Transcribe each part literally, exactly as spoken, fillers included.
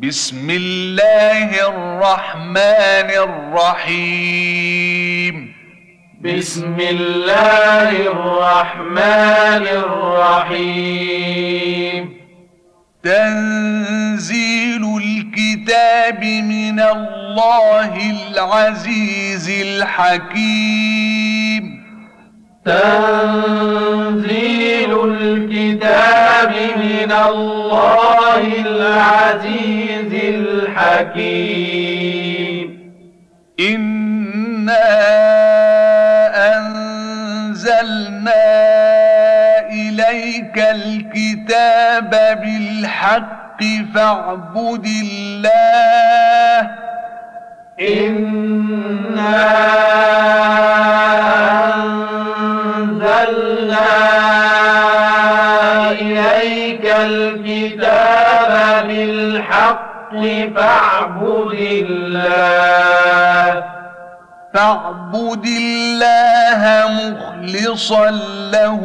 بسم الله الرحمن الرحيم بسم الله الرحمن الرحيم تنزيل الكتاب من الله العزيز الحكيم تنزيل الكتاب من الله العزيز الحكيم إنا أنزلنا إليك الكتاب بالحق فاعبد الله إنا أنزلنا إليك الكتاب بالحق فاعبد الله فاعبد الله مخلصا له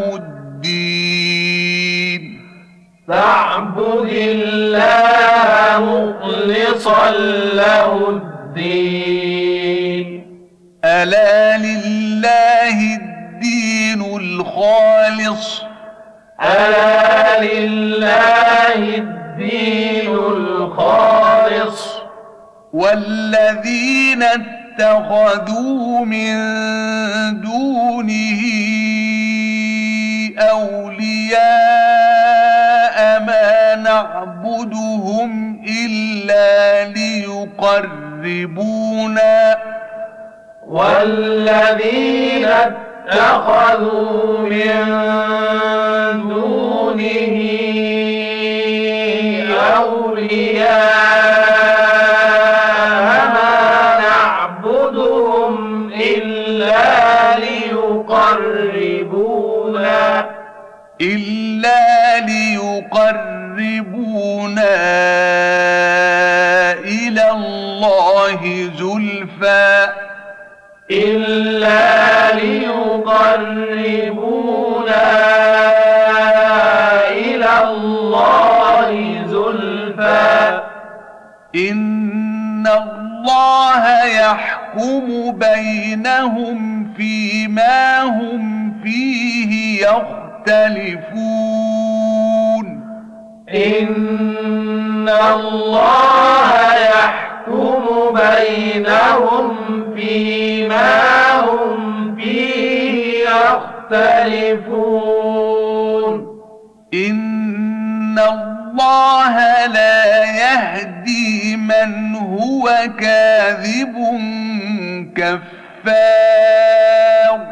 الدين فاعبد الله مخلصا له الدين ألا لله الدين الخالص ألا لله الدين الخالص والذين اتخذوا من دونه أولياء ما نعبدهم إلا ليقربونا والذين اتخذوا من دونه أولياء ما نعبدهم إلا ليقربونا إلا ليقربونا إلى الله زلفى إلا ليقربونا إلى الله زلفى إن الله يحكم بينهم فيما هم فيه يختلفون إن الله يحكم بينهم فيما هم فيه يختلفون إن الله لا يهدي من هو كاذب كفار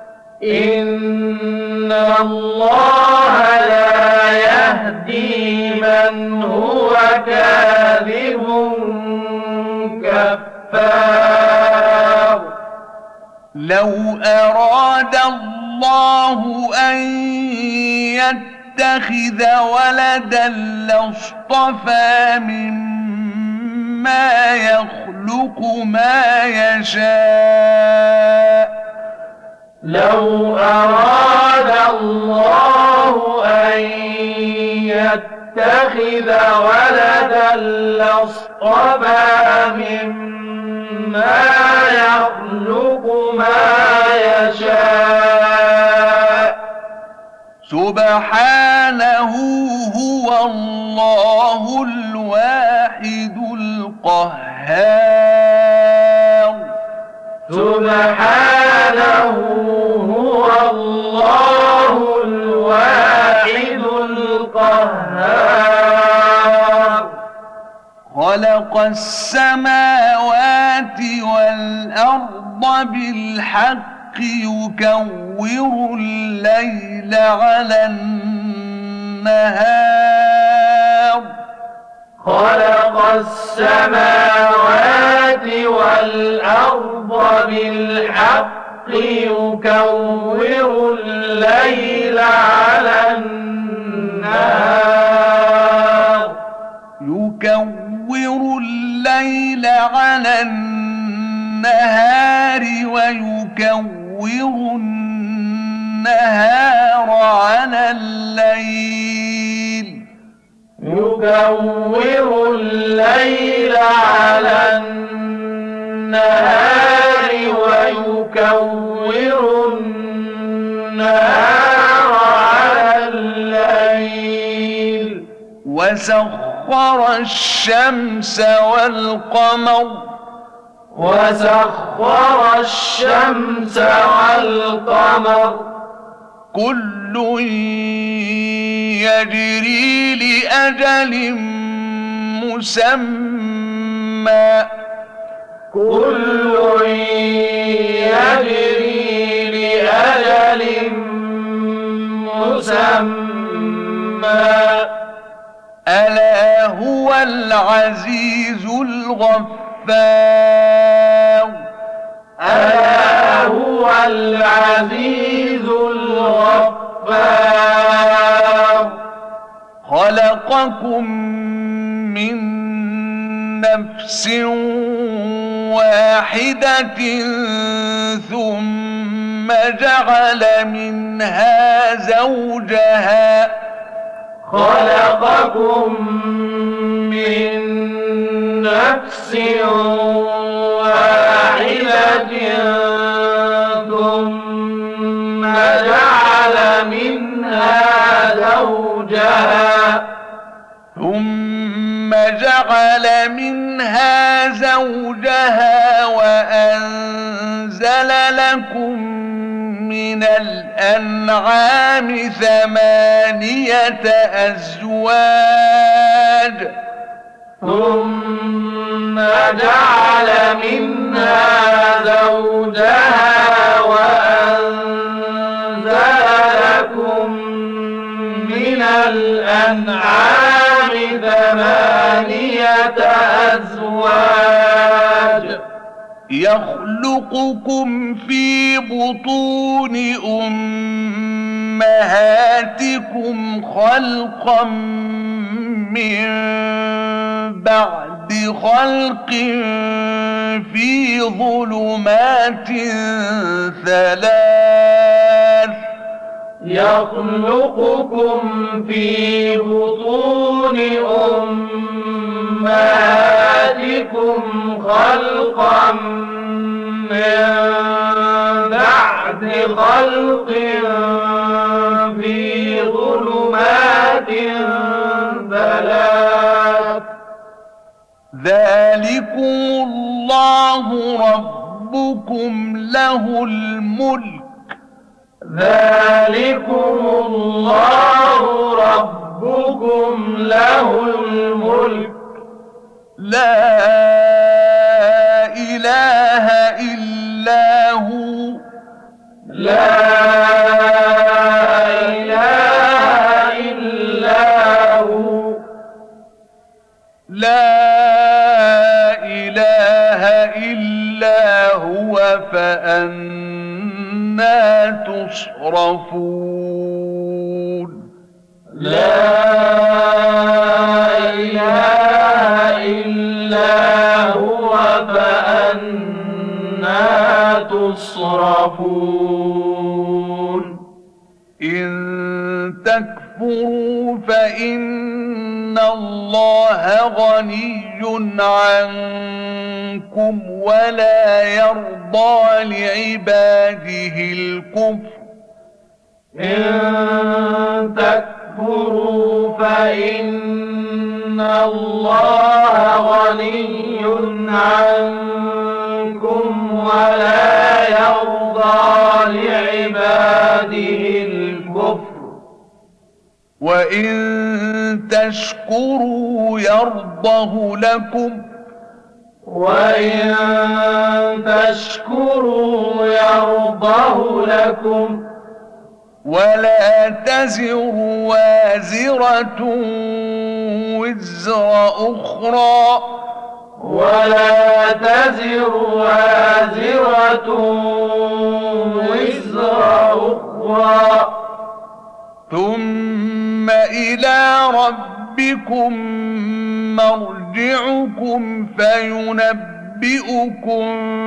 إن الله لا يهدي من هو كاذب كفار لو أراد الله أن يتخذ ولدا لاصطفى مما يخلق ما يشاء لو أراد الله أن يتخذ ولدا لاصطفى مما يخلق ما يشاء سبحانه هو الله الواحد القهار سبحانه هو الله الواحد القهار خلق السماوات والأرض بالحق يكور الليل على النهار خلق السماوات والأرض بالحق يكور الليل على النهار يكور الليل على النهار ويكور النهار على الليل يكور الليل على النهار ويكور النهار على الليل وسخر الشمس والقمر وسخر الشمس والقمر كل يجري لأجل مسمى كل يجري لأجل مسمى ألا هو العزيز الغفار ألا هو العزيز الغفار خلقكم من نفس واحدة ثم جعل منها زوجها خلقكم من نفس واحدة ثم جعل منها زوجها ثم جعل منها زوجها وأنزل لكم من الأنعام ثمانية أزواج ثم جعل منها زوجها وأنزل لكم من الأنعام ثمانية أزواج يخلقكم في بطون أمهاتكم خلقا من بعد خلق في ظلمات ثلاث يخلقكم في بطون أمهاتكم خلقا من بعد خلق في ظلمات ثلاث ذلكم الله ربكم له الملك ذلكم الله ربكم له الملك لا إله إلا هو لا إله إلا هو لا إله إلا هو فأنا تصرفون لا إله إلا هو فأنا تصرفون إن تكفروا فإن الله غني عنكم ولا يرضى لعباده الكفر إن تكفروا فإن الله غني عنكم ولا يرضى لعباده الكفر وإن تشكروا يرضه لكم وإن تشكروا يرضه لكم ولا تزر وازرة وزر أخرى ولا تزر وازرة وزر أخرى ثم إلى ربكم مرجعكم فينبئكم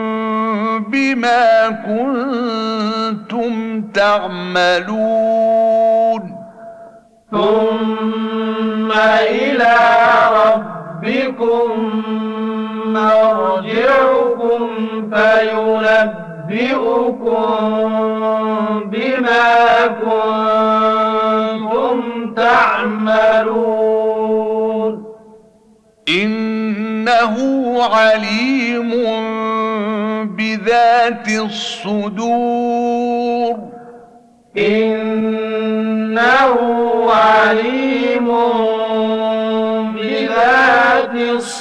بما كنتم تعملون ثم إلى ربكم مرجعكم فينبئكم بما كنتم تعملون إنه عليم بذات الصدور إنه عليم بذات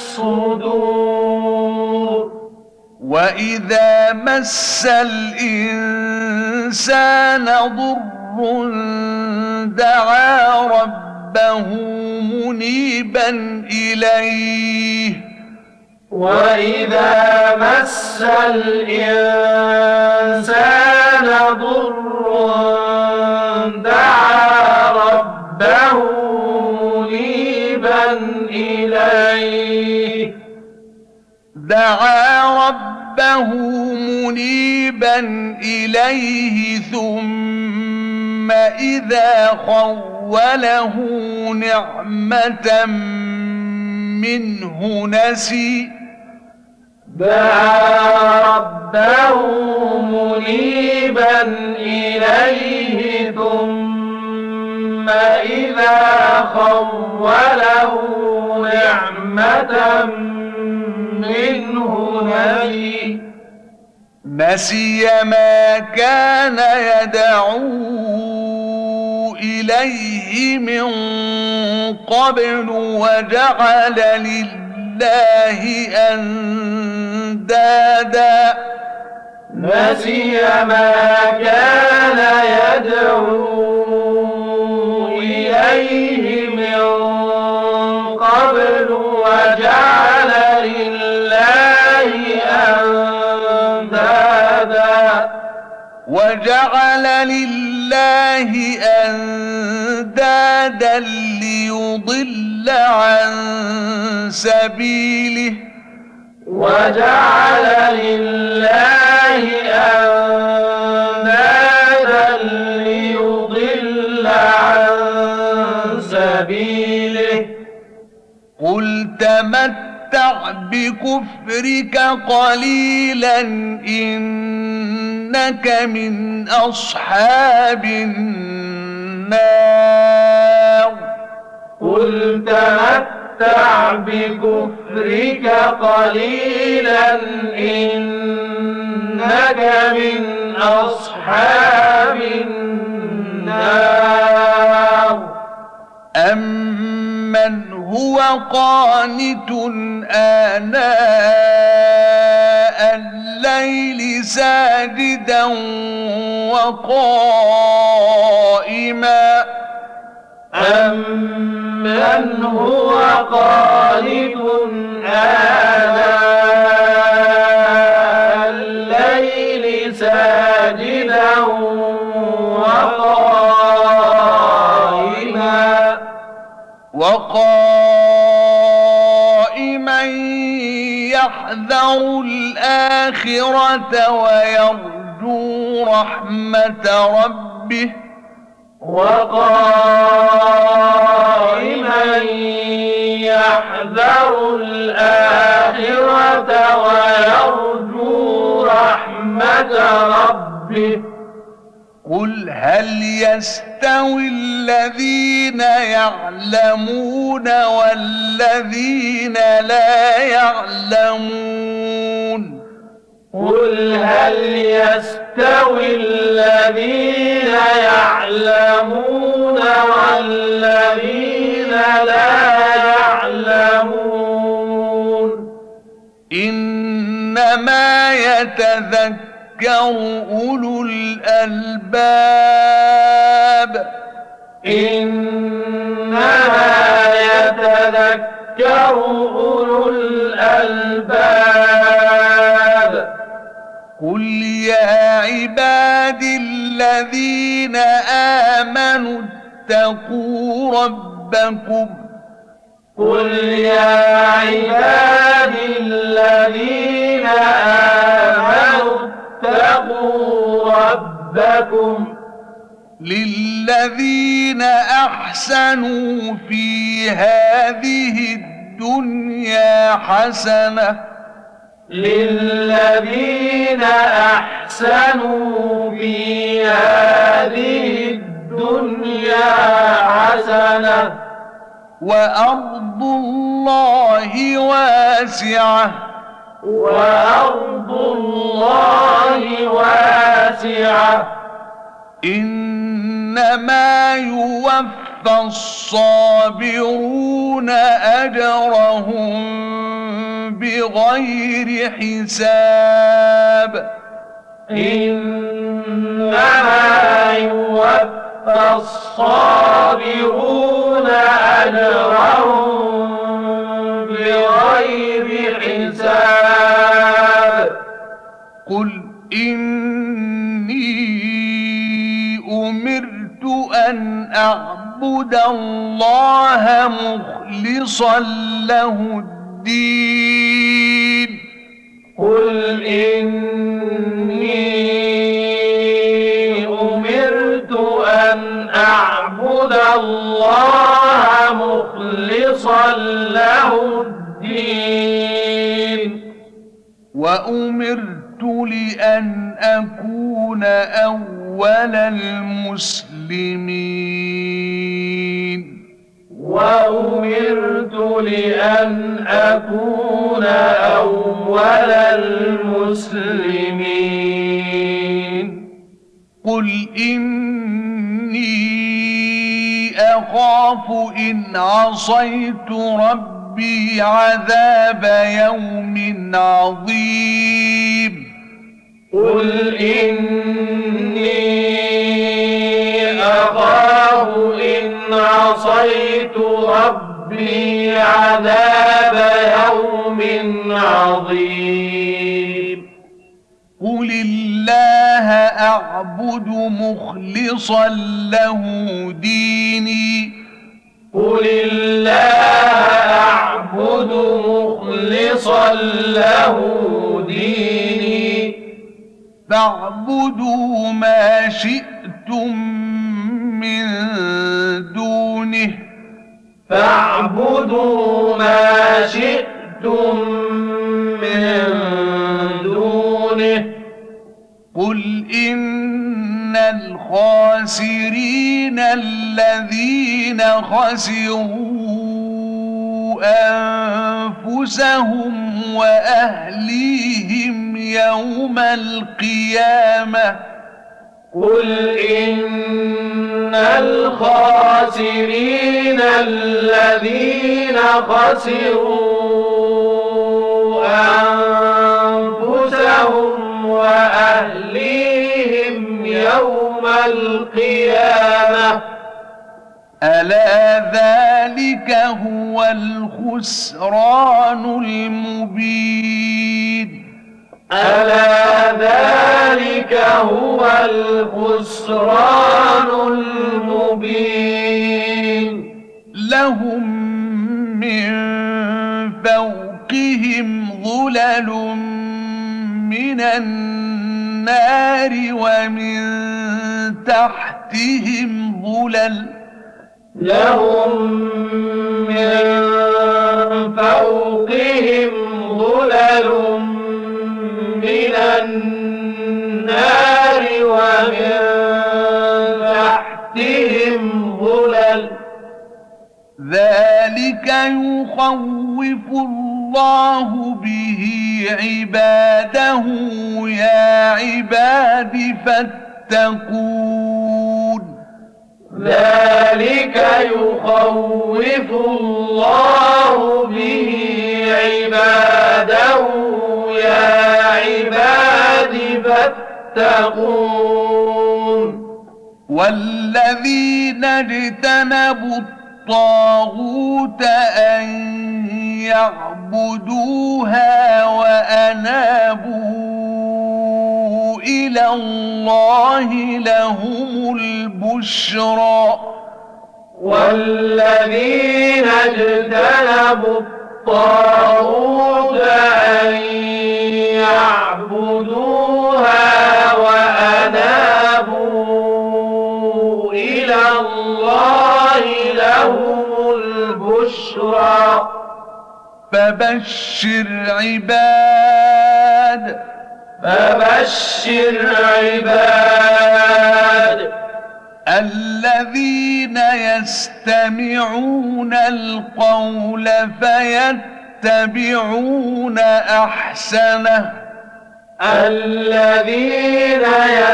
الصدور وإذا مس الإنسان ضر دعا ربه منيبا إليه وإذا مس الإنسان ضر دعا ربه منيبا إليه دعا ربه منيبا إليه ثم إذا خوله نعمة منه نسي دعا ربه منيبا إليه ثم إذا خوله نعمة منه نسي نسي ما كان يدعو إليه من قبل وجعل لله أندادا نسي ما كان يدعو إليه من قبل وجعل لله أندادا وجعل لله أندادا ليضل عن سبيله وجعل لله أندادا ليضل عن سبيله قل تمتع بكفرك قليلا إنك من أصحاب النار قل تمتع بكفرك قليلا إنك من أصحاب النار أمن هو قانت آناء الليل ساجدا وقائما أمن هو قانت آناء الليل ساجدا وقائما وقائما يحذر الآخرة ويرجو رحمة ربه وقائما يحذر الآخرة ويرجو رحمة ربه قل هل يستوي الذين يعلمون والذين لا يعلمون قل هل يستوي الذين يعلمون والذين لا يعلمون إنما يتذكر أولو الألباب إنما يتذكر أولو الألباب قل يا عبادي الذين آمنوا اتقوا ربكم قل يا عبادي الذين آمنوا اتقوا ربكم لله للذين أحسنوا في هذه الدنيا حسنة للذين أحسنوا في هذه الدنيا حسنة وأرض الله واسعة وأرض الله واسعة إنما يوفى الصابرون أجرهم بغير حساب إنما يوفى الصابرون أجرهم بغير حساب قل إني أمرت أن أعبد الله مخلصا له الدين قل إني أمرت أن أعبد الله مخلصا له الدين وأمرت لأن أكون أول المسلمين وأمرت لأن أكون أول المسلمين قل إني أخاف إن عصيت ربي عذاب يوم عظيم قل إني أخاف إن عصيت ربي عذاب يوم عظيم قل الله أعبد مخلصا له ديني قل الله أعبد مخلصا له ديني فاعبدوا ما شئتم من دونه فاعبدوا ما شئتم من دونه قل إن الخاسرين الذين خسروا أنفسهم وأهليهم يوم القيامة قل إن الخاسرين الذين خسروا أنفسهم وأهليهم يوم القيامة ألا ذلك هو الخسران المبين ألا ذلك هو الخسران المبين لهم من فوقهم ظلل من النار ومن تحتهم ظلل لهم من فوقهم ظلل من النار ومن تحتهم ظلل ذلك يخوف الله به عباده يا عباد فاتقون ذلك يخوف الله به عباده يا عباد فاتقون والذين اجتنبوا الطاغوت أن يعبدوها وأنابوا إلى الله لهم البشرى والذين اجتنبوا الطاغوت أن يعبدوها وأنابوا إلى فبشر عباد فبشر عباد الذين يستمعون القول فيتبعون أحسنه الذين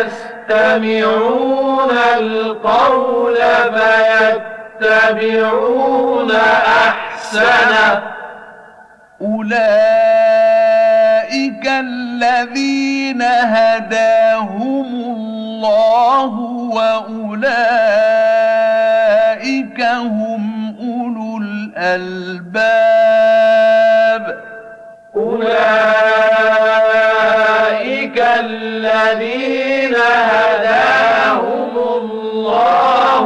يستمعون القول فيتبعون أحسنه أولئك الذين هداهم الله وأولئك هم أولو الألباب أولئك الذين هداهم الله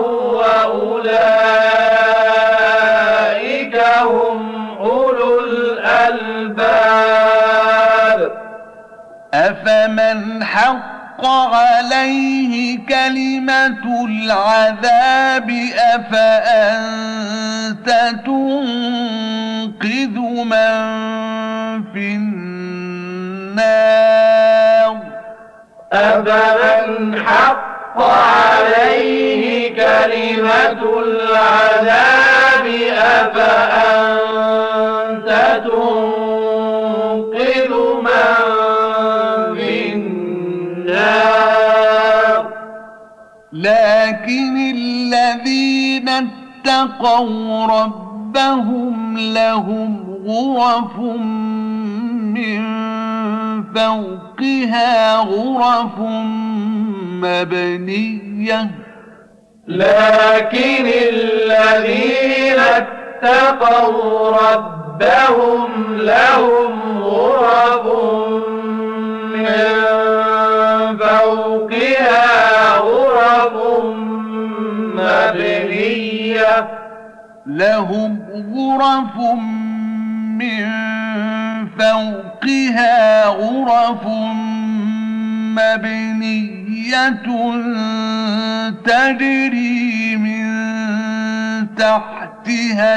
وأولئك هم أولو الألباب أفمن حق عليه كلمة العذاب أفأنت تنقذ من في النار أفمن حق عليه كلمة العذاب أفأنت تنقذ من في النار لكن الذين اتقوا ربهم لهم غرف من فوقها غرف مبنية لكن الذين اتقوا ربهم لهم غرف من فوقها غرف مبنية لهم غرف من فوقها غرف مبنية تجري من تحتها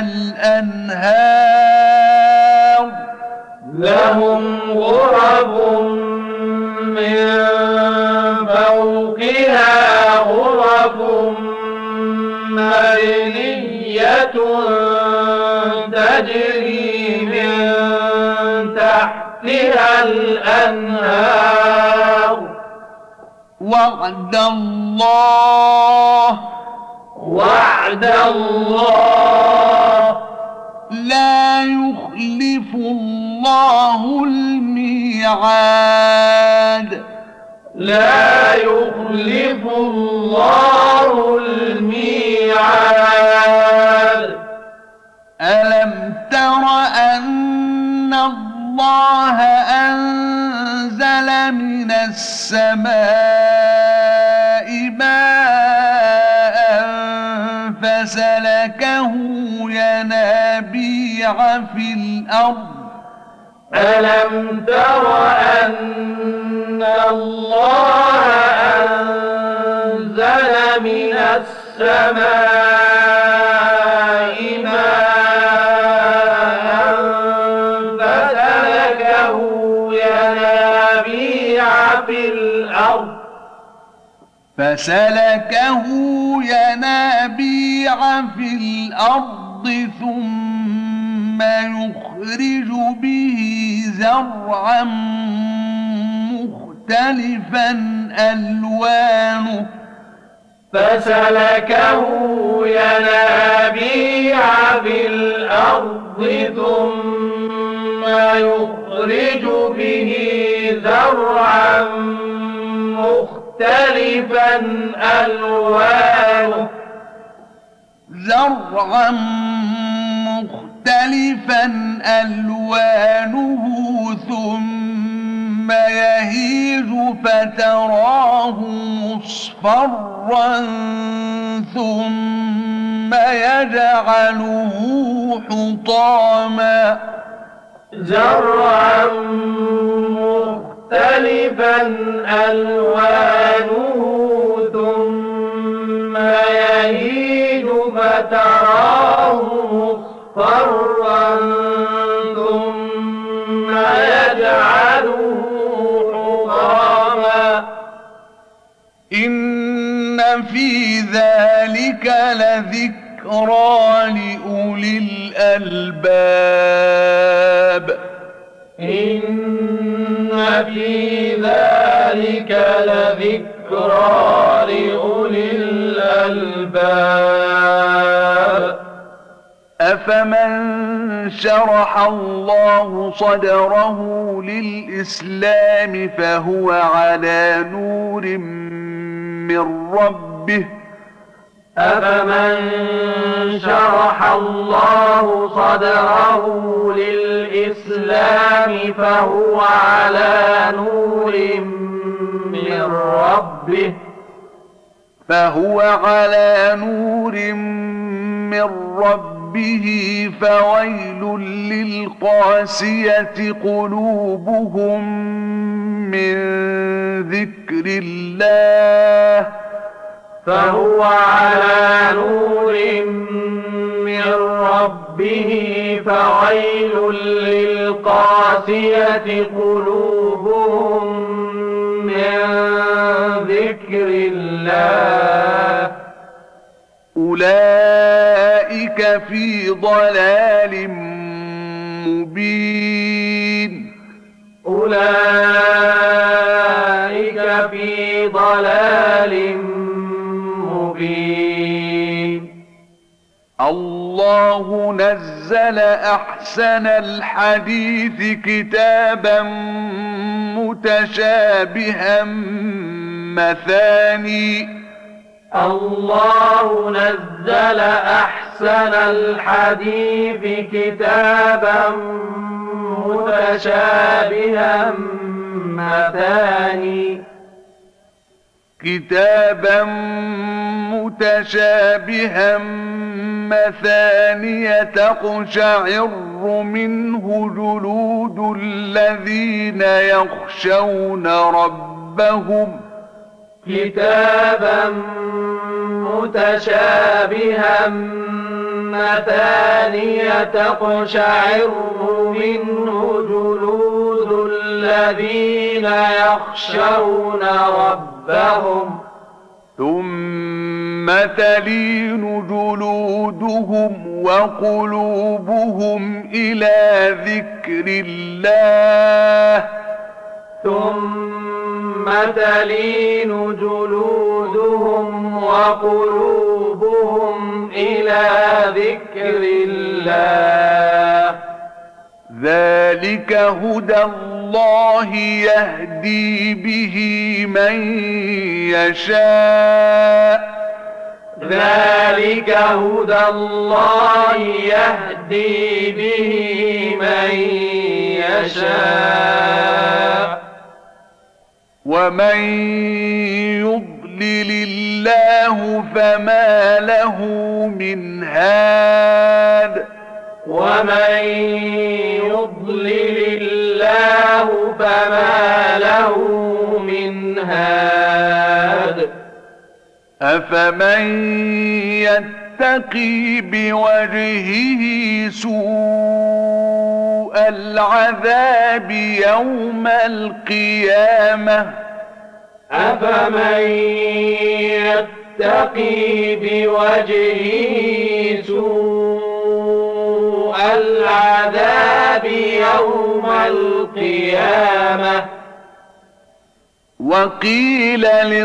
الأنهار لهم غرف من فوقها غرف مبنية تجري من تحتها الأنهار وعد الله وعد الله لا يخلف الله الميعاد لا يخلف الله الميعاد ألم تر أن الله أنزل من السماء ماء فسلكه ينابيع في الأرض ألم تر أن الله أنزل من السماء ماء فسلكه ينابيع في الأرض فسلكه ينابيع في الأرض ثم يخرج به زرعا مختلفا ألوانه فسلكه ينابيع في الأرض ثم يخرج به زرعا مختلفا ألوانه زرعا مختلفا ألوانه ثم يهيج فتراه مصفرا ثم يجعله حطاما زرعا مختلفا ألوانه ثم يهيج فتراه مصفرا ثم يجعلوه حطاما إن في ذلك لذكرى لأولي الألباب إن في ذلك لذكرى لأولي الألباب أفمن شرح الله صدره للإسلام فهو على نور من ربه أفمن شرح الله صدره للإسلام فهو على نور من ربه فهو على نور من ربه فويل للقاسية قلوبهم من ذكر الله فهو على نور من ربه فويل للقاسية قلوبهم من ذكر الله أولئك في ضلال مبين أولئك في ضلال مبين الله نزل أحسن الحديث كتابا متشابها مثاني الله نزل أحسن الحديث كتابا متشابها مثاني كتابا متشابها مثانية تقشعر منه جلود الذين يخشون ربهم كتابا متشابها مثانية تقشعر منه جلود الذين يخشون ربهم ثم تلين جلودهم وقلوبهم إلى ذكر الله ثم تلين جلودهم وقلوبهم إلى ذكر الله ذلك هدى الله يهدي به من يشاء ذلك هدى الله يهدي به من يشاء ومن يضلل الله فما له من هاد ومن يضلل الله فما له من هاد أفمن يتقي بوجهه سوء العذاب يوم القيامة أفمن يتقي بوجهه سوء العذاب يوم القيامة وقيل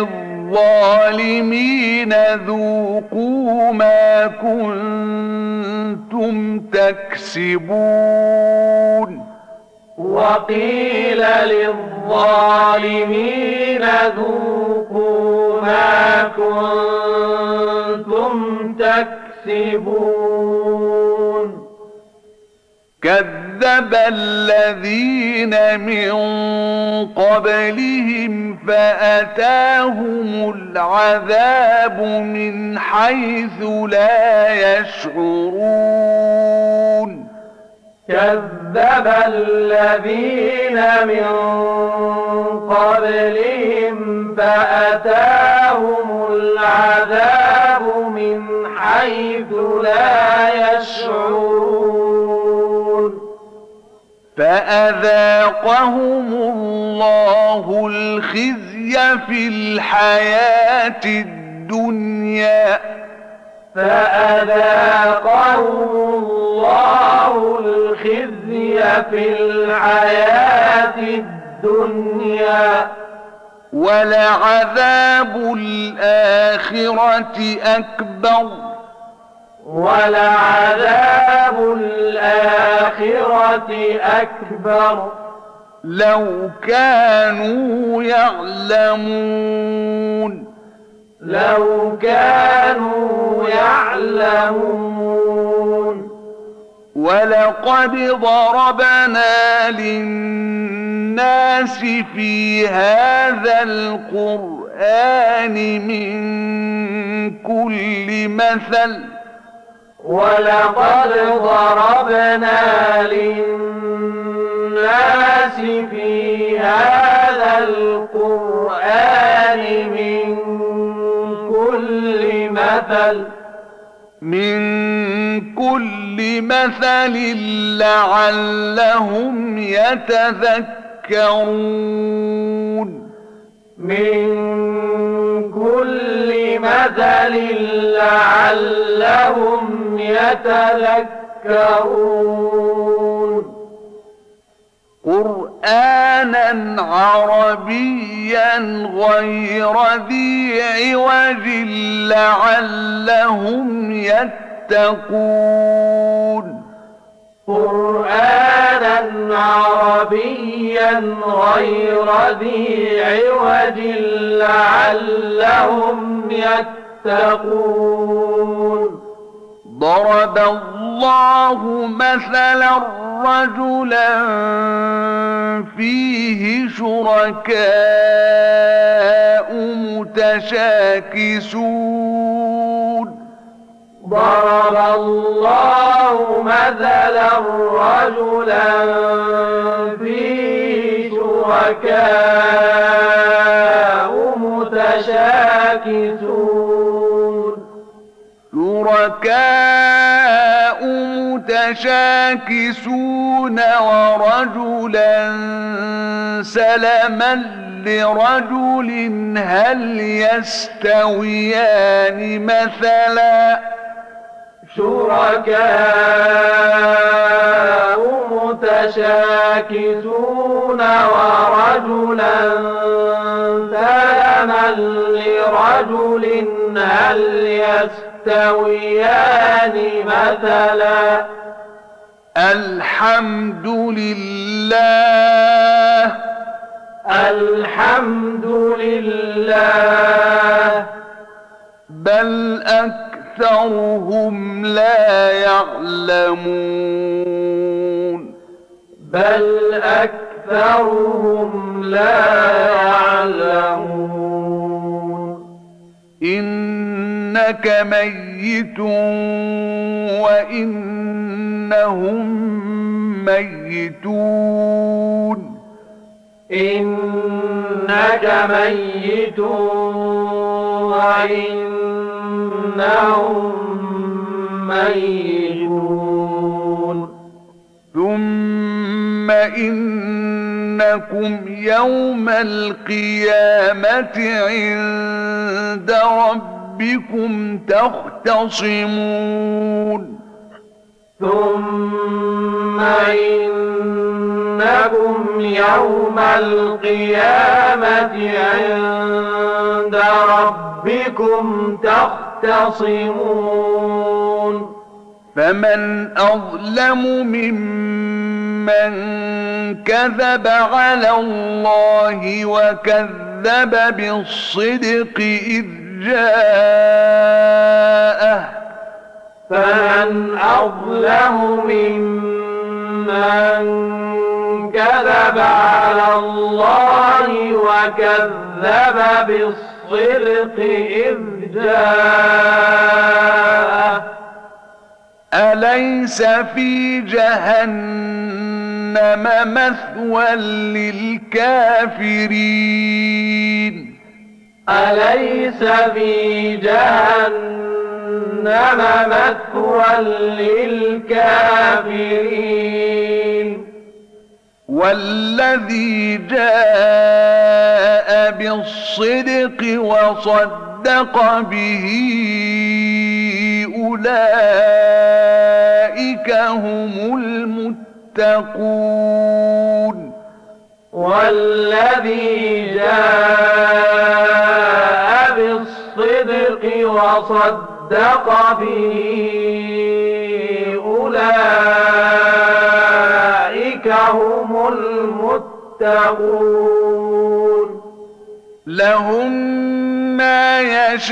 للظالمين ذوقوا ما كنتم تكسبون وقيل للظالمين ذوقوا ما كنتم تكسبون كذب الذين من قبلهم فأتاهم العذاب من حيث لا يشعرون كذب الذين من قبلهم فأتاهم العذاب من حيث لا يشعرون فأذاقهم الله الخزي في الحياة الدنيا فأذاقهم الله الخزي في الحياة الدنيا ولعذاب الآخرة أكبر ولعذاب الآخرة أكبر لو كانوا يعلمون لو كانوا يعلمون ولقد ضربنا للناس في هذا القرآن من كل مثل ولقد ضربنا للناس في هذا القرآن من كل مثل من كل مثل لعلهم يتذكرون من كل مثل لعلهم يتذكرون قرآنا عربيا غير ذي عوج لعلهم يتقون قرآنا عربيا غير ذي عوج لعلهم يتقون ضرب الله مثلا رجلا فيه شركاء متشاكسون ضرب الله مثلا رجلا فيه شركاء متشاكسون شركاء متشاكسون ورجلا سلما لرجل هل يستويان مثلا شركاء متشاكسون ورجلا سلما لرجل هل يستويان مثلا الحمد لله الحمد لله بل أكثرهم لا يعلمون بل أكثرهم لا يعلمون إنك ميت وإنهم ميتون إنك ميت وإنهم ميتون ثم إنكم يوم القيامة عند ربكم تختصمون ثم إنكم يوم القيامة عند ربكم تختصمون فمن أظلم ممن كذب على الله وكذب بالصدق إذ جاءه فمن أظلم ممن كذب على الله وكذب بالصدق إذ جاءه أليس في جهنم مثوى للكافرين أليس في جهنم مثوى للكافرين والذي جاء بالصدق وصدق به أولئك هم المتقون والذي جاء بالصدق وصدق به أولئك هم المتقون لهم ما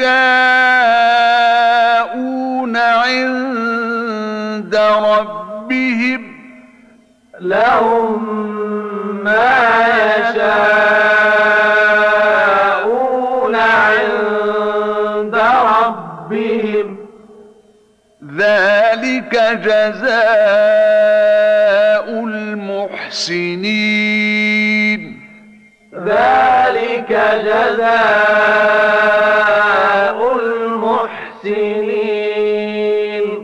يشاءون عند ربهم لهم ما يشاءون عند ربهم ذلك جزاء المحسنين ذلك جزاء المحسنين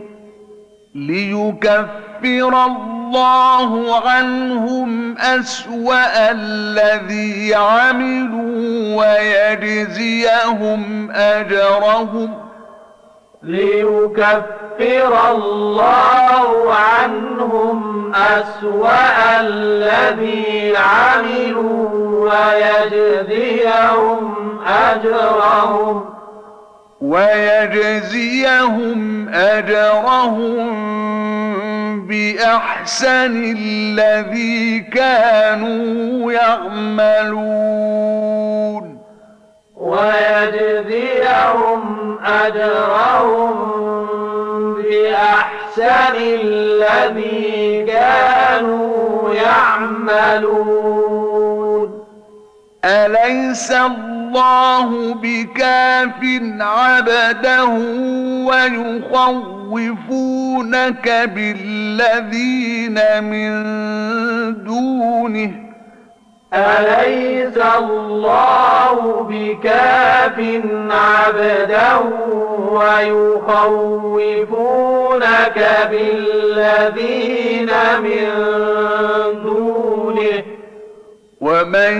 ليكفر الله عنهم أسوأ الذي عملوا ويجزيهم أجرهم ليكفر الله عنهم أسوأ الذي عملوا ويجزيهم أجرهم ويجزيهم أجرهم بأحسن الذي كانوا يعملون ويجزيهم أجرهم بأحسن الذي كانوا يعملون أليس الله بكاف عبده ويخوفونك بالذين من دونه أليس الله بكاف عبده ويخوفونك بالذين من دونه ومن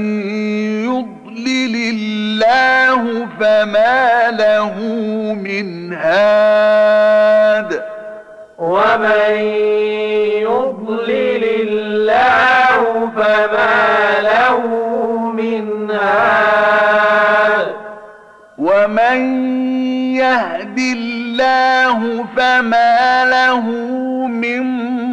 يضلل الله فما له من هاد ومن يضلل الله فما له من هاد ومن يهد الله فما له من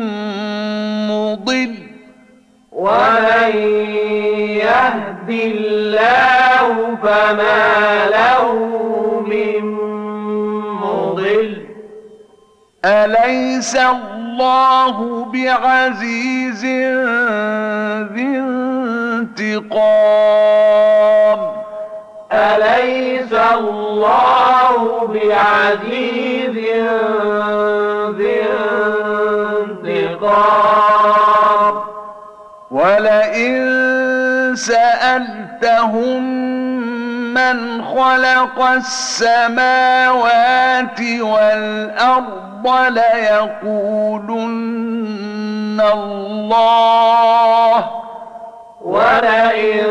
مضل ومن يهد الله فما له من مضل أليس الله بعزيز ذي انتقام أليس الله بعزيز ذي انتقام ولئن سألتهم من خلق السماوات والأرض ليقولن الله ولئن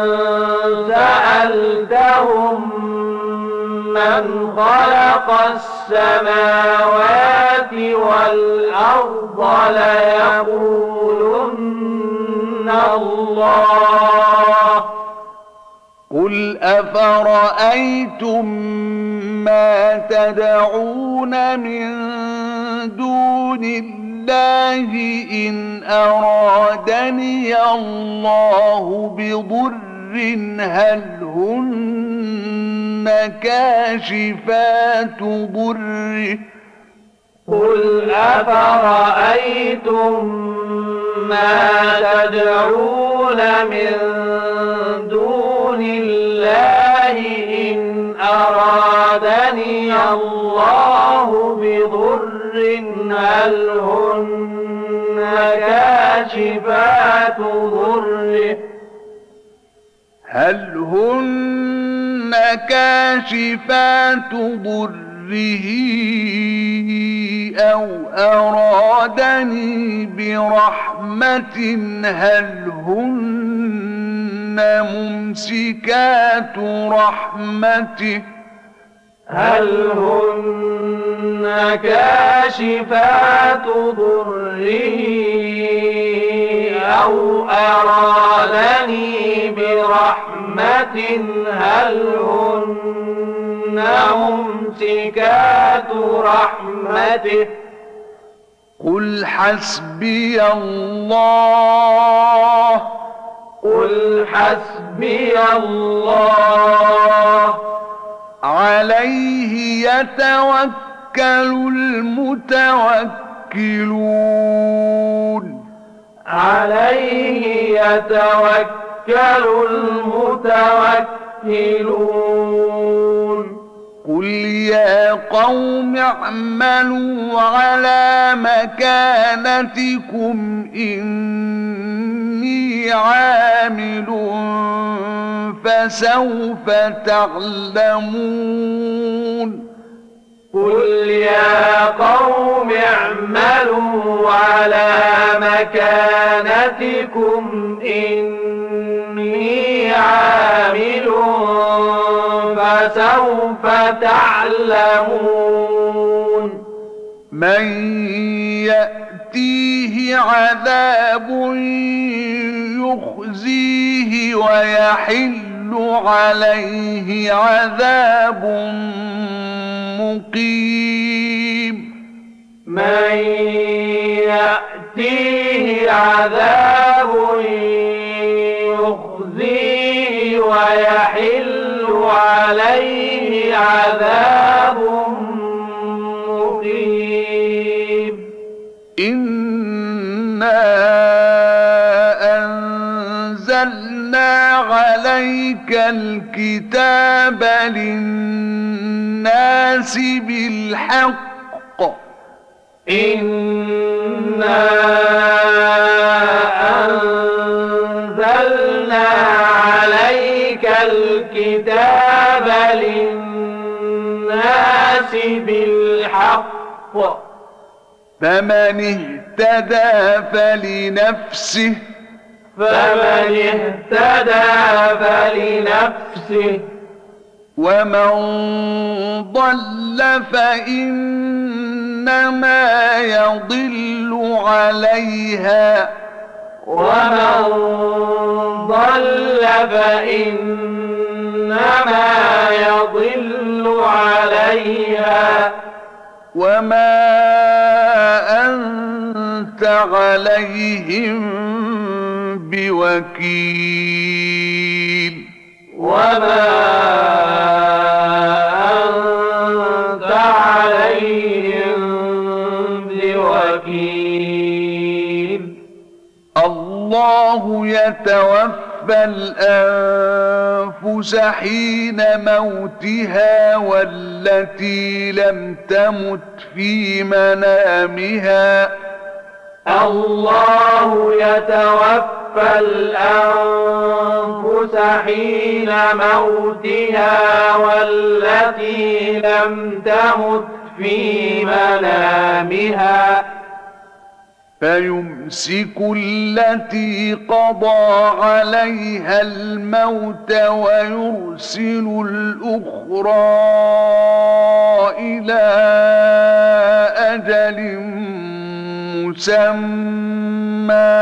سألتهم من خلق السماوات والأرض ليقولن الله قل أفرأيتم ما تدعون من دون الله إن أرادني الله بضر هل هن كاشفات ضره قل أفرأيتم ما تدعون من دون الله إن أرادني الله بضر هل هن كاشفات ضره هل هن كاشفات ضره أو أرادني برحمة هل هن ممسكات رحمته هل هن كاشفات ضره أو أرادني برحمة هل هن ممسكات رحمته قل حسبي الله قل حسبي الله عليه يتوكل المتوكلون عليه يتوكل المتوكلون قل يا قوم اعملوا على مكانتكم إني عامل فسوف تعلمون قل يا قوم اعملوا على مكانتكم إني عامل فسوف تعلمون من يأتيه عذاب يخزيه ويحل عليه عذاب مقيم من يأتيه عذاب يخزيه ويحل عليه عذاب مقيم إنا أنزلنا عليك الكتاب للناس بالحق إنا أنزلنا عليك الكتاب للناس بالحق فمن اهتدى فلنفسه فمن اهتدى فلنفسه ومن ضل فإنما يضل عليها ومن ضل فإنما يضل عليها وما أنت عليهم بوكيل وما أنت عليهم بوكيل الله يتوفى الأنفس حين موتها والتي لم تمت في منامها الله يتوفى الأنفس حين موتها والتي لم تمت في منامها فيمسك التي قضى عليها الموت ويرسل الأخرى إلى أجل مسمى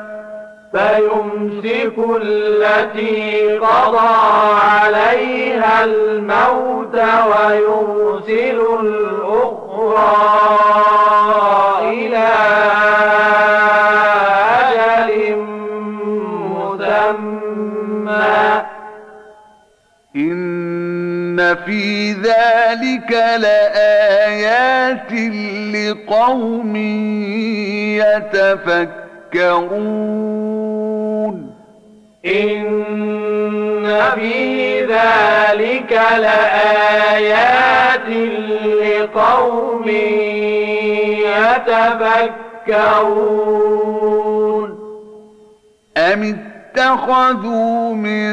فيمسك التي قضى عليها الموت ويرسل الأخرى إلى أجل مسمى إن في ذلك لآيات لقوم يتفكرون إن في ذلك لآيات لقوم يتفكرون أم اتخذوا من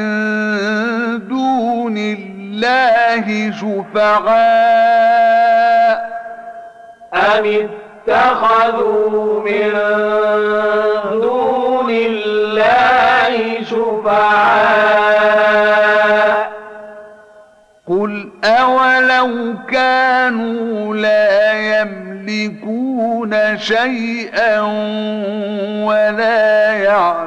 دون الله شفعاء أم اتخذوا من دون الله شفعاء قل أولو كانوا لا يملكون شيئا ولا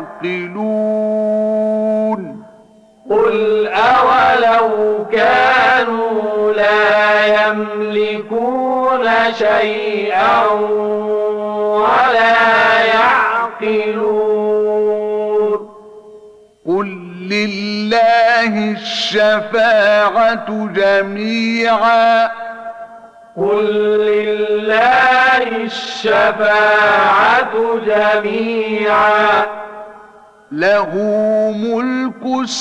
يعقلون قل أولو كانوا لا يملكون شيئا ولا يعقلون قل لله الشفاعة جميعا قل لله الشفاعة جميعا له ملك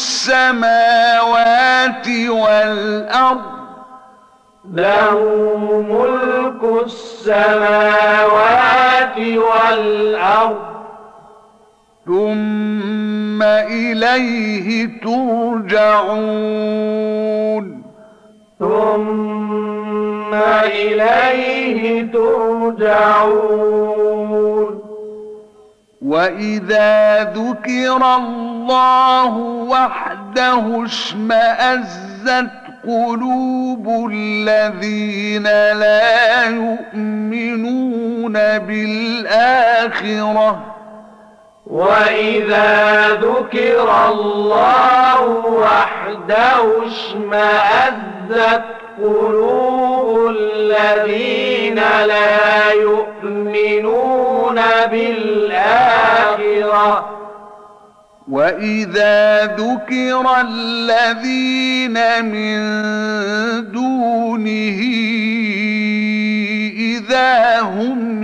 السماوات والأرض له ملك السماوات والأرض ثم إليه ترجعون ثم إليه ترجعون وإذا ذكر الله وحده اشمأزت قلوب الذين لا يؤمنون بالآخرة وإذا ذكر الله وحده اشمأزت قلوب الذين لا يؤمنون بالآخرة وإذا ذكر الذين من دونه إذا هم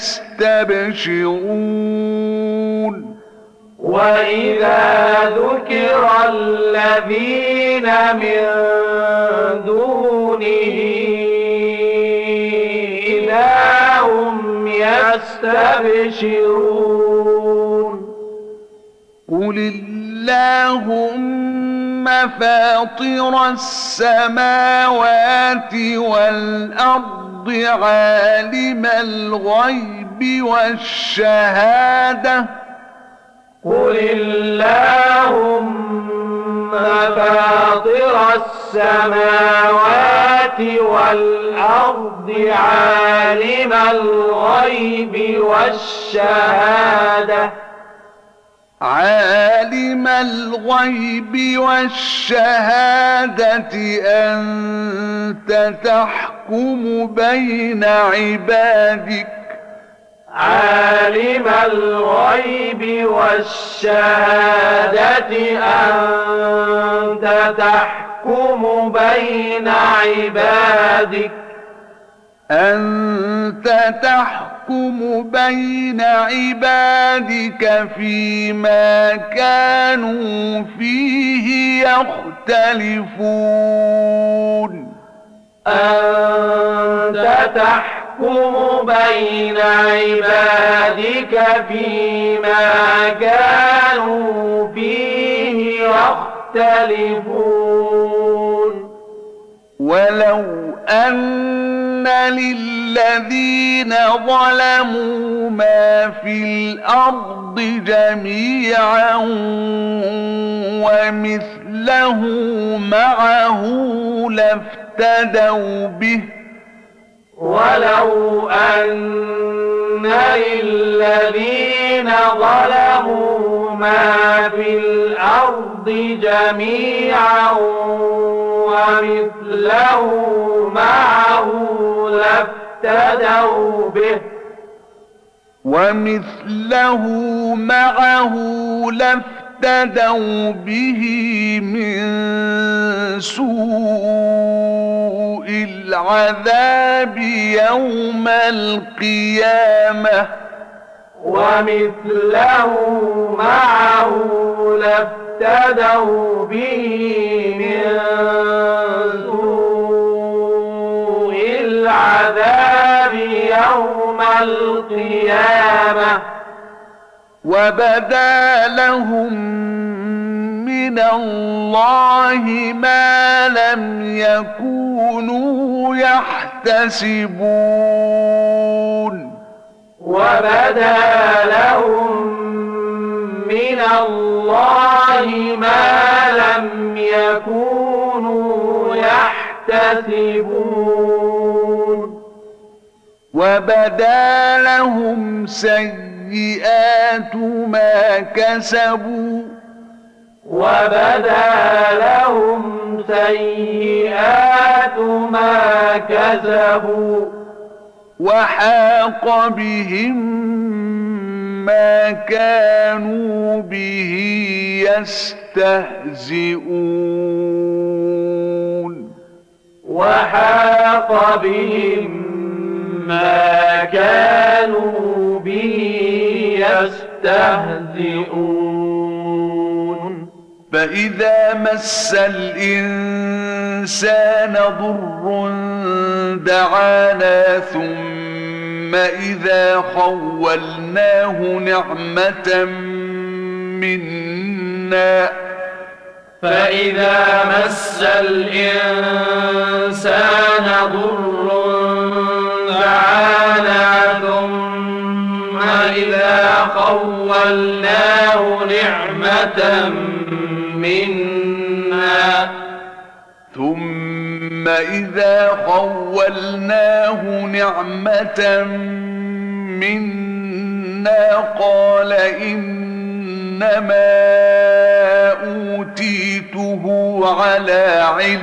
يستبشرون وإذا ذكر الذين من دونه إذا هم يستبشرون قل اللهم فاطر السماوات والأرض عالم الغيب والشهادة قل اللهم فاطر السماوات والأرض عالم الغيب والشهادة عالم الغيب والشهادة أنت تحكم بين عبادك عالم الغيب والشهادة أنت تحكم بين عبادك أنت تحكم بين عبادك فيما كانوا فيه يختلفون أنت تحكم بين عبادك فيما كانوا فيه يختلفون ولو أن للذين ظلموا ما في الأرض جميعا ومثله معه لافتدوا به ولو أن للذين ظلموا ما في الأرض جميعا ومثله معه لافتدوا به ومثله معه لافتدوا به من سوء العذاب يوم القيامة ومثله معه لافتدوا به من سوء العذاب يوم القيامة وبدا لهم من من الله ما لم يكونوا يحتسبون وبدا لهم من الله ما لم يكونوا يحتسبون وبدا لهم سيئات ما كسبوا وبدا لهم سيئات ما كسبوا وحاق بهم ما كانوا به يستهزئون وحاق بهم ما كانوا به يستهزئون فإذا مس الإنسان ضر دعانا ثم إذا خولناه نعمة منا فإذا مس الإنسان ضر دعانا ثم إذا خولناه نعمة منا ثم إذا خولناه نعمة منا قال إنما أوتيته على علم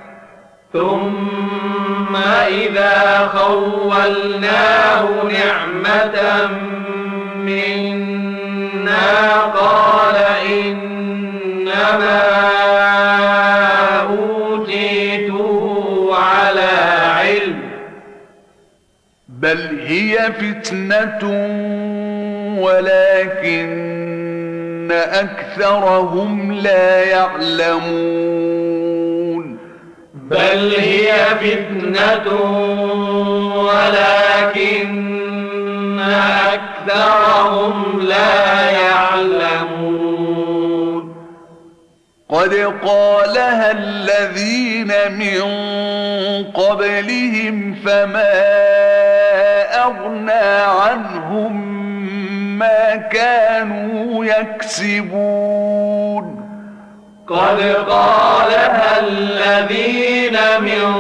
ثم إذا خولناه نعمة منا قال إنما أوتيته على علم بل هي فتنة ولكن أكثرهم لا يعلمون بل هي فتنة ولكن أكثرهم لا يعلمون قد قالها الذين من قبلهم فما أغنى عنهم ما كانوا يكسبون قد قالها الذين من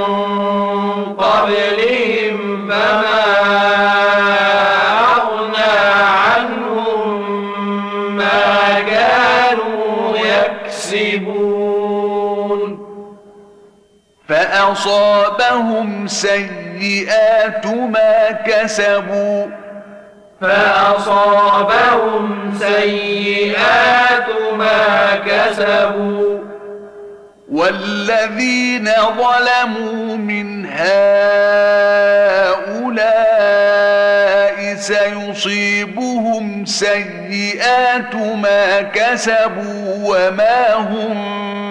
قبلهم فما أغنى عنهم ما كانوا يكسبون فأصابهم سيئات ما كسبوا فأصابهم سيئات ما كسبوا والذين ظلموا من هؤلاء سيصيبهم سيئات ما كسبوا وما هم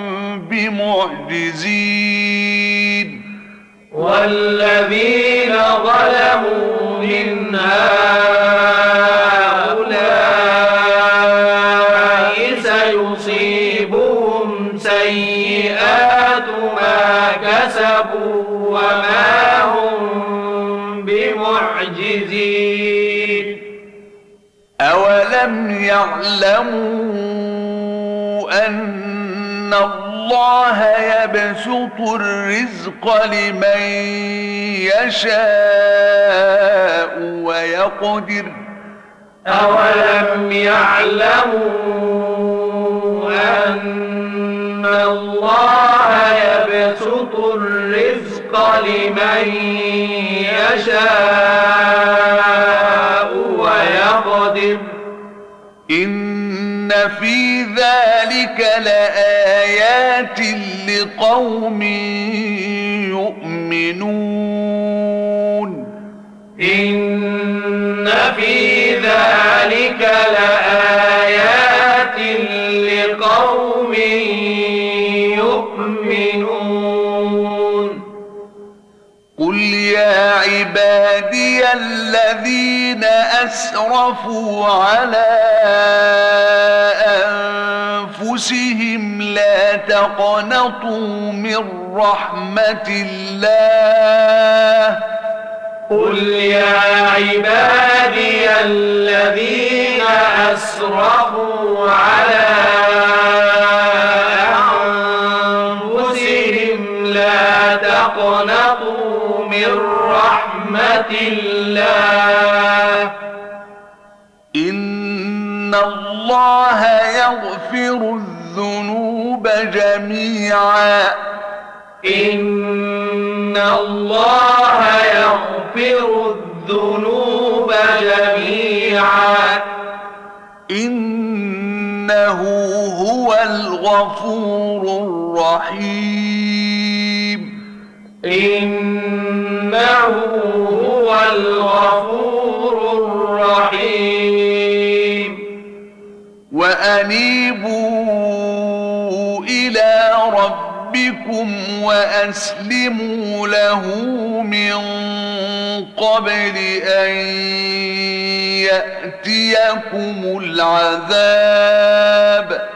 بمعجزين والذين ظلموا من هؤلاء سيصيبهم سيئات ما كسبوا وما هم بمعجزين أولم يعلموا أن الله يبسط الرزق لمن يشاء ويقدر أولم يعلموا أن الله يبسط الرزق لمن يشاء ويقدر إن في ذلك لآيات لقوم يؤمنون إن في ذلك لآيات لقوم يؤمنون قل يا عبادي الذين أسرفوا على أنفسهم لا تقنطوا من رحمة الله قل يا عبادي الذين أسرفوا على أنفسهم لا تقنطوا من رحمة الله إن الله يغفر الذنوب جميعا إن الله يغفر الذنوب جميعا إنه هو الغفور الرحيم إنه هو الغفور الرحيم وأنيبوا إلى ربكم وأسلموا له من قبل أن يأتيكم العذاب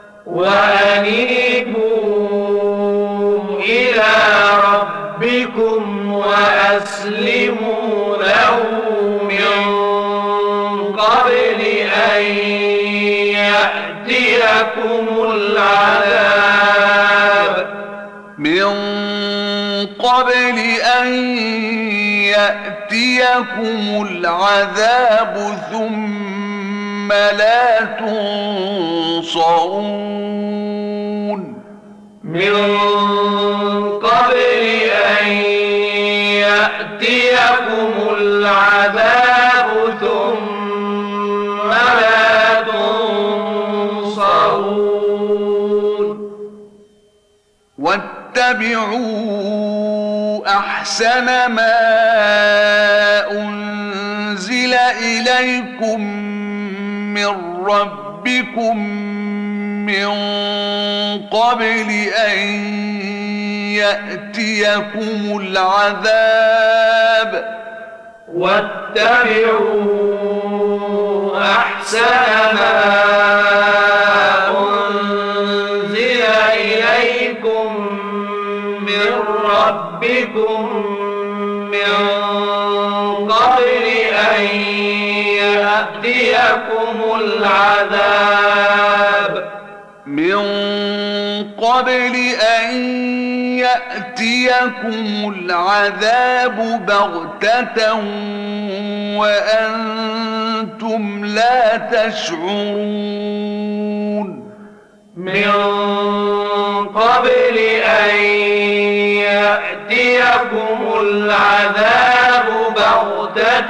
وأنيبوا إلى ربكم وأسلموا له من قبل أن يأتيكم العذاب من قبل أن يأتيكم العذاب ثم لا تنصرون من قبل أن يأتيكم العذاب ثم لا تنصرون واتبعوا أحسن ما أنزل إليكم من ربكم من قبل أن يأتيكم العذاب واتبعوا أحسن ما أنزل إليكم من ربكم من قبل أن يأتيكم العذاب من قبل أن يأتيكم العذاب بغتة وأنتم لا تشعرون من قبل أن يأتيكم العذاب بغتة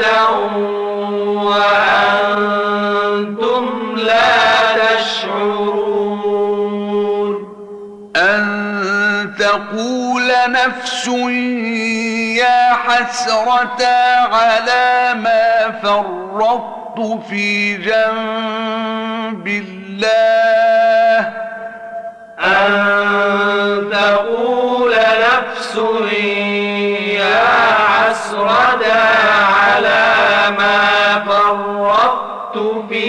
وأنتم لا تشعرون أن تقول نفس يا حسرة على ما فرطت في جنب الله أن تقول نفس يا حسرة على ما فرطت في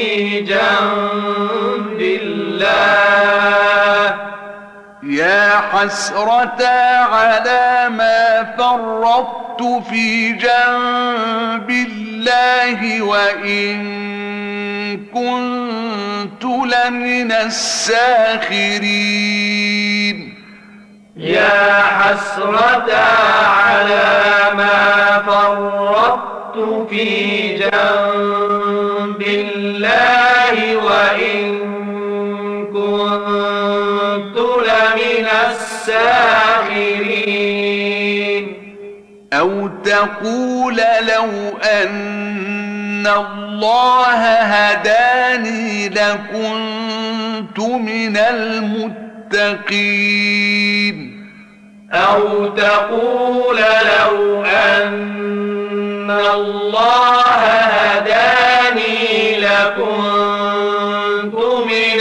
جنب الله يا حسرة على ما فرطت في جنب الله وإن كنت لمن الساخرين يا حسرة على ما فرطت في جنب الله وإن كنت لمن الساخرين أو تقول لو أن الله هداني لكنت من المتقين أو تقول لو أن الله هداني لكنت من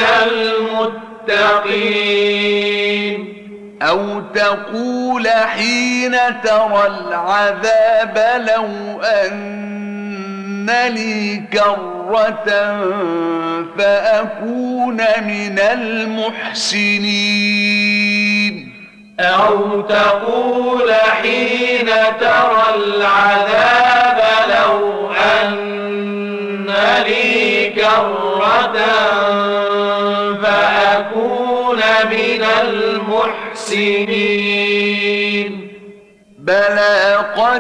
المتقين أو تقول حين ترى العذاب لو أن لي كرة فأكون من المحسنين أو تقول حين ترى العذاب لو أن لي كرة فأكون من المحسنين بلى قد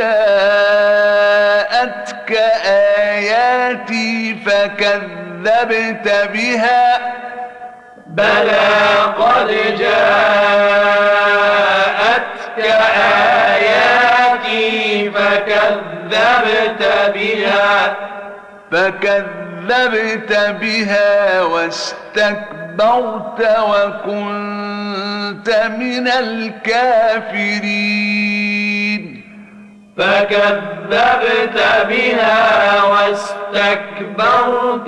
جاءتك آياتي فكذبت بها بلى قد جاءتك آياتي فكذبت بها فكذبت بها واستكبرت وكنت من الكافرين فكذبت بها واستكبرت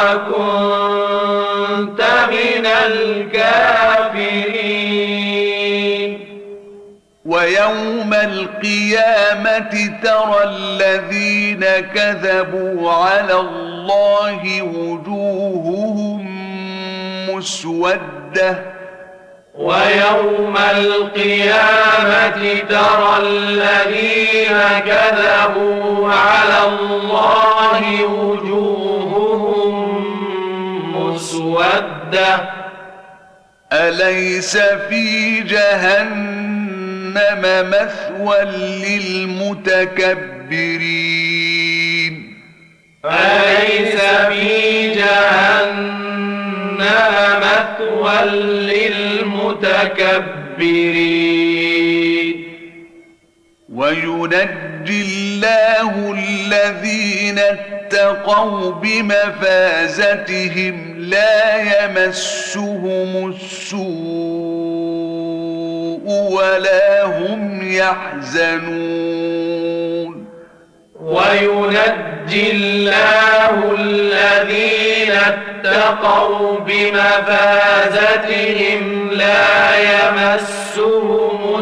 وكنت من الكافرين ويوم القيامة ترى الذين كذبوا على الله وجوههم مسودة ويوم القيامة ترى الذين كذبوا على الله وجوههم مسودة أليس في جهنم مثوى للمتكبرين أليس في جهنم مثوى للمتكبرين وينجي الله الذين اتقوا بمفازتهم لا يمسهم السوء ولا هم يحزنون وينجي الله الذين اتقوا بمفازتهم لا يمسهم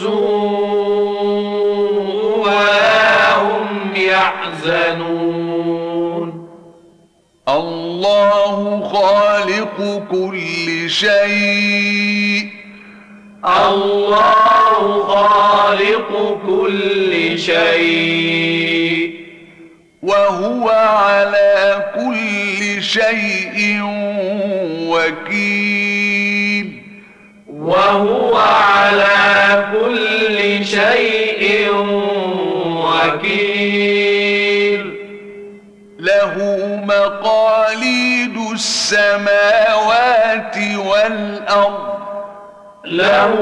السوء ولا هم يحزنون الله خالق كل شيء الله خالق كل شيء وهو على كل شيء وكيل وهو على كل شيء وكيل له مقاليد السماوات والأرض له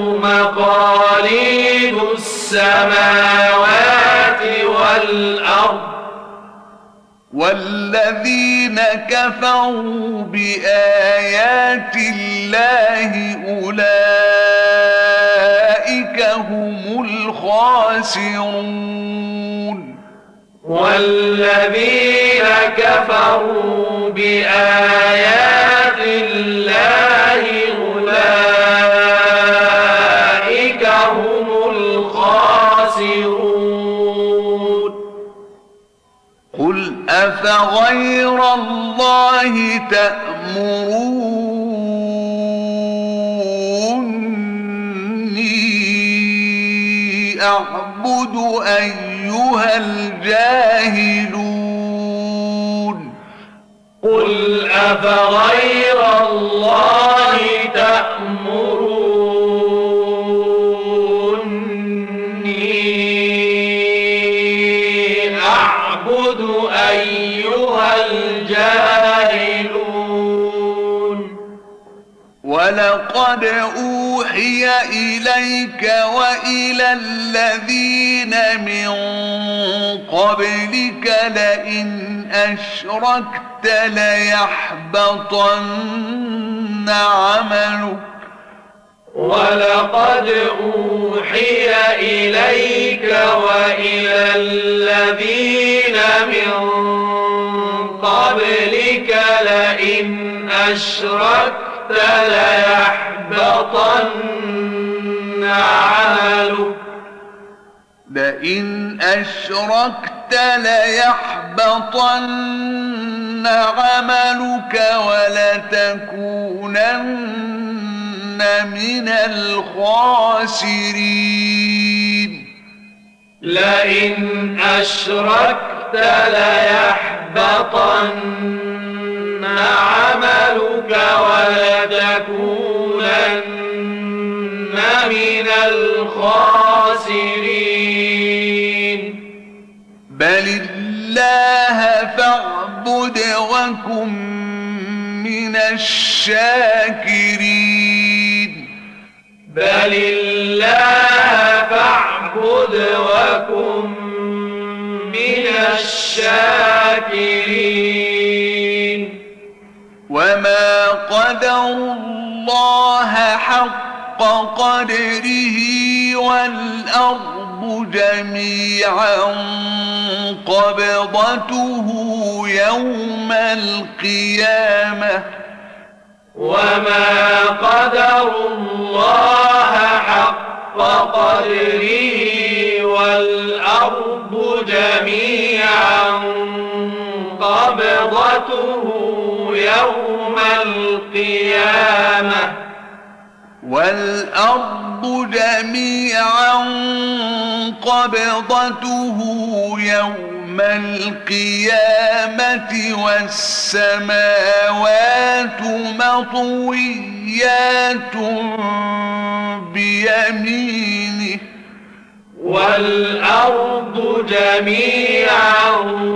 مقاليد السماوات والأرض والذين كفروا بآيات الله أولئك هم الخاسرون والذين كفروا بآيات الله أولئك هم الخاسرون قل أفغير الله تأمروني أعبد أيها الجاهلون قل أفغير الله تأمروني أعبد أيها الجاهلون ولقد أوحي إليك وإلى الذين من قبلك لئن أشركت ليحبطن عملك ولقد أوحي إليك وإلى الذين من قبلك لئن أشركت ليحبطن عملك لئن أشركت ليحبطن عملك ولتكونن من الخاسرين لئن أشركت ليحبطن عملك ولتكونن من الخاسرين بل الله فاعبد وكن من الشاكرين بل الله فاعبد وكن من الشاكرين وما قدروا الله حق قدره والأرض جميعا قبضته يوم القيامة وما قدروا الله حق قدره والأرض جميعا قبضته يوم القيامة والأرض جميعا قبضته يوم القيامة والسماوات مطويات بيمينه والأرض جميعا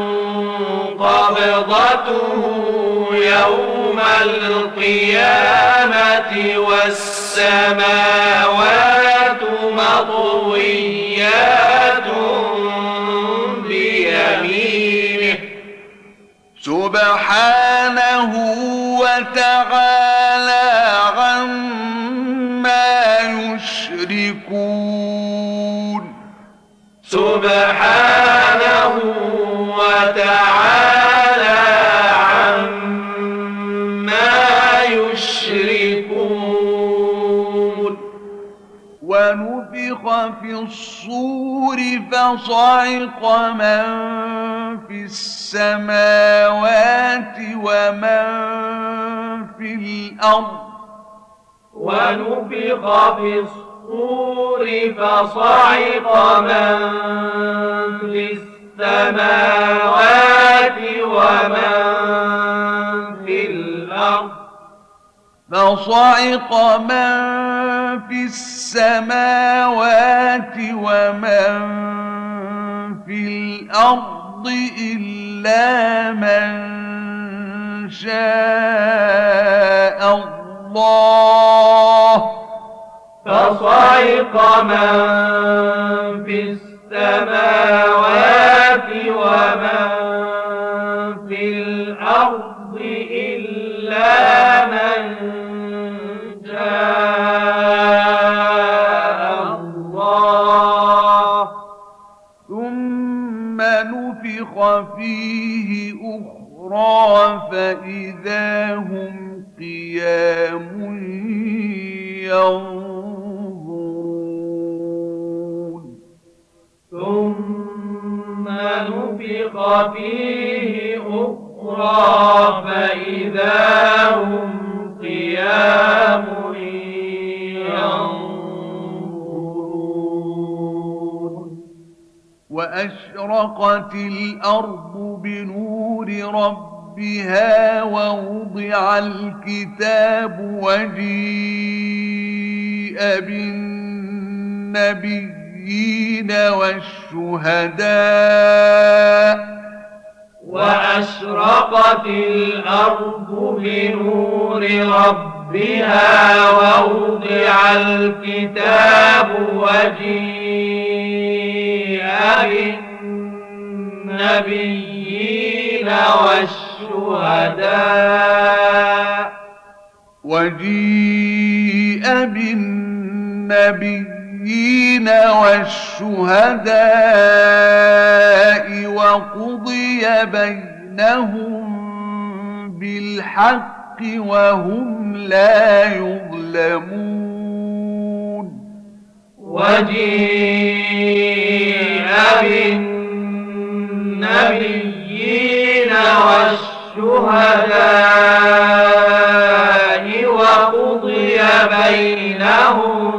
قبضته يوم القيامة والسماوات مطويات بيمينه سبحانه وتعالى عما يشركون سبحانه وتعالى عما يشركون ونفخ في الصور فصعق من في السماوات ومن في الأرض ونفخ في الصور فصعق من في السماوات ومن في الأرض فصعق من في السماوات ومن في الأرض إلا من شاء الله فصعق من في السماوات ومن في الأرض إلا من شاء الله ثم نفخ فيه أخرى فإذا هم قيام ينظرون ثم نفخ فيه أخرى فإذا هم قيام ينظرون وأشرقت الأرض بنور ربها ووضع الكتاب وجيء بالنبيين والشهداء وأشرقت الأرض بنور ربها ووضع الكتاب وجيء بالنبيين والشهداء وجيء بالنبيين والشهداء وقضي بينهم بالحق وهم لا يظلمون وجيء بالنبيين بالنبيين والشهداء وقضي بينهم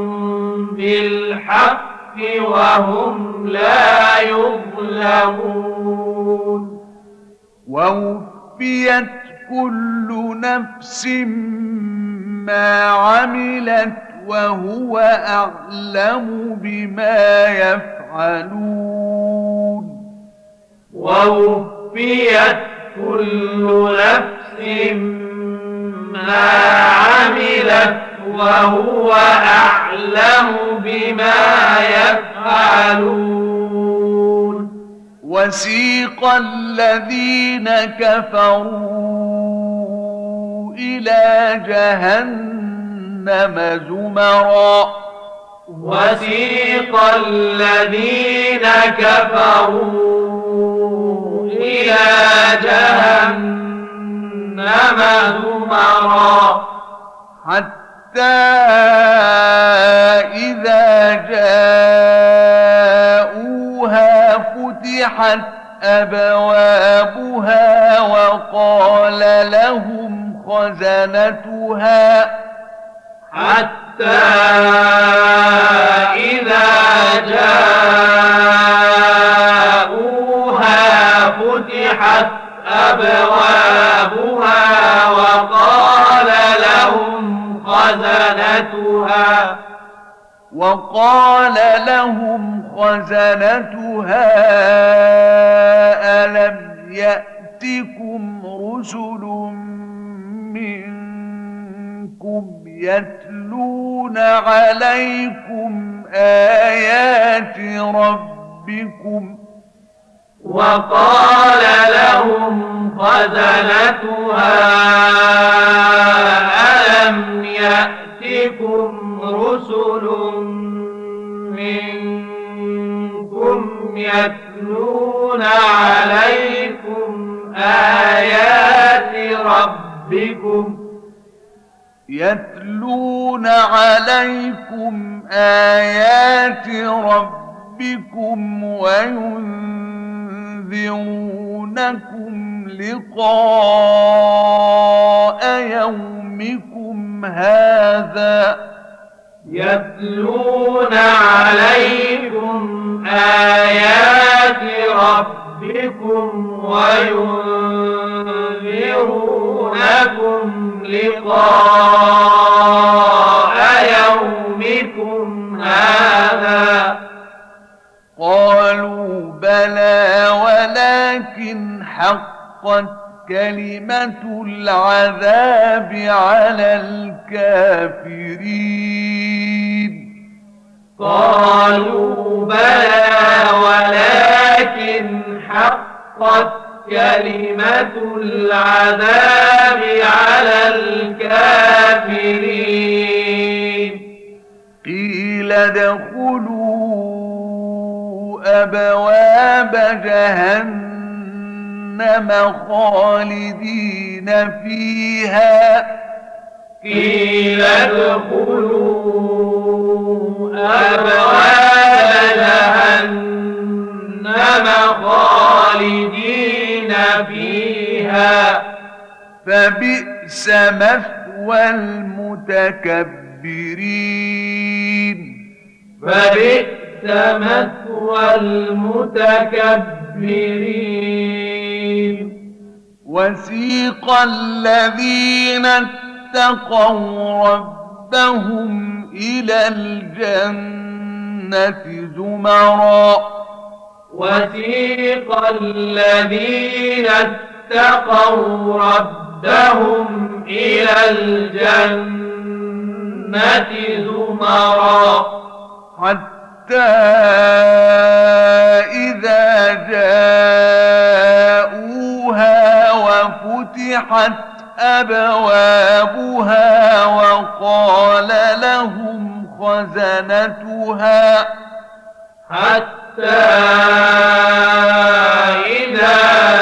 بالحق وهم لا يظلمون ووفيت كل نفس ما عملت وهو أعلم بما يفعلون ووفيت كل نفس ما عملت وهو أعلم بما يفعلون وسيق الذين كفروا إلى جهنم زمرا وسيق الذين كفروا إلى جهنم زمرا حتى إذا جاءوها فتحت أبوابها وقال لهم خزنتها حتى إذا جاءوها فتحت أبوابها وقال لهم خزنتها وقال لهم خزنتها ألم يأتكم رسل منكم يتلون عليكم آيات ربكم وقال لهم خزنتها ألم يأتكم رسل منكم يتلون عليكم آيات ربكم يتلون عليكم آيات ربكم وينذرونكم لقاء يومكم هذا يتلون عليكم آيات ربكم وينذرونكم لقاء يومكم هذا قالوا بلى ولكن حقت كلمة العذاب على الكافرين قالوا بلى ولكن حقت كلمة العذاب على الكافرين قيل ادخلوا أبواب جهنم خالدين فيها قيل ادخلوا أبواب جهنم خالدين فيها فبئس مثوى المتكبرين فبئس مثوى المتكبرين وسيق الذين اتقوا ربهم إلى الجنة زمرا وسيق الذين اتقوا ربهم إلى الجنة زمرا حتى إذا جاءوها وفتحت أبوابها وقال لهم خزنتها حتى إذا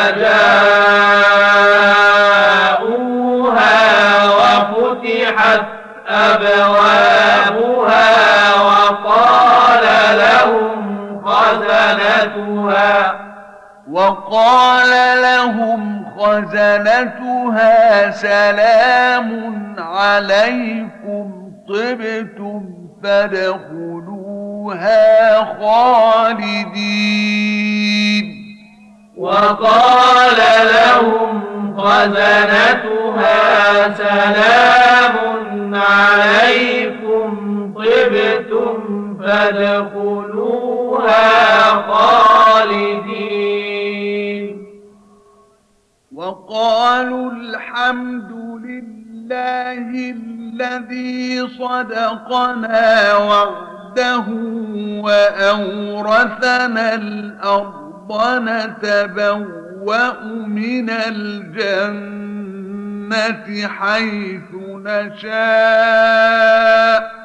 جاءوها وفتحت أبوابها وقال لهم خزنتها وقال لهم خزنتها سلام عليكم طبتم فادخلوها خالدين وقال لهم خزنتها سلام عليكم طبتم فادخلوها خالدين وقالوا الحمد لله الذي صدقنا وعده وأورثنا الأرض نتبوأ من الجنة حيث نشاء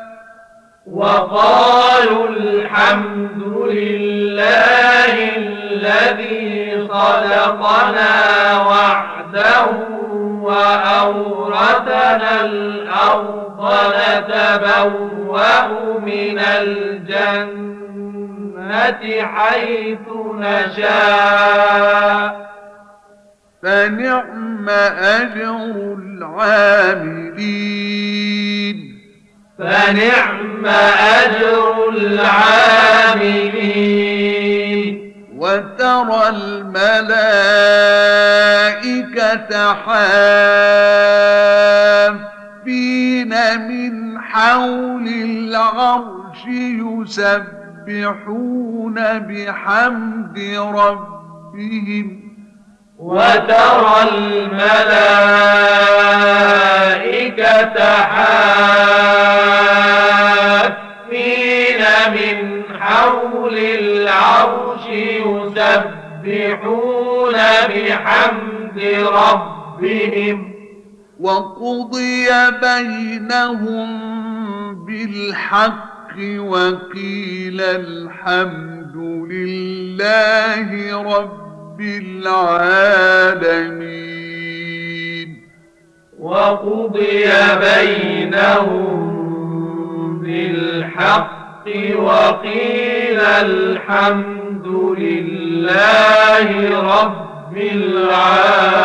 وقالوا الحمد لله الذي صدقنا وعده وأورثنا الأرض نتبوأ من الجنة حيث نشاء فنعم أجر العاملين فنعم أجر العاملين وترى الملائكة حافين من حول العرش يسبحون بحمد ربهم وترى الملائكة حافين من حول العرش يسبحون بحمد ربهم وقضي بينهم بالحق وقيل الحمد لله رب العالمين وقضي بينهم بالحق وقيل الحمد لله رب العالمين